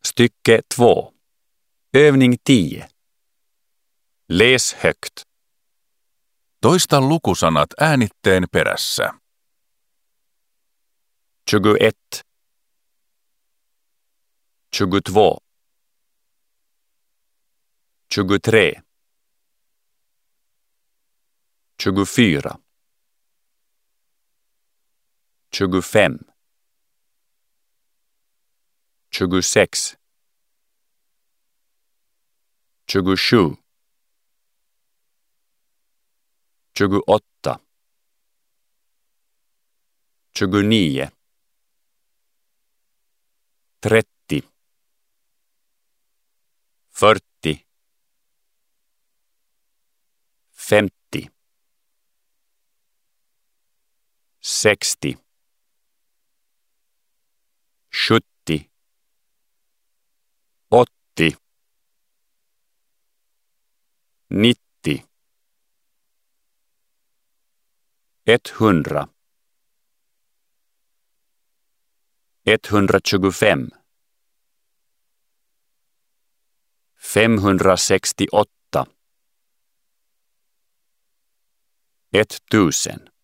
Stycke 2. Övning 10. Läs högt. Toista lukusanat äänitteen perässä. 21. 22. 23. 24. 25. 26. 27. 28. 29. 30. 40. 50. 60. 70. 80. 90. 100. 125. 568. 1000.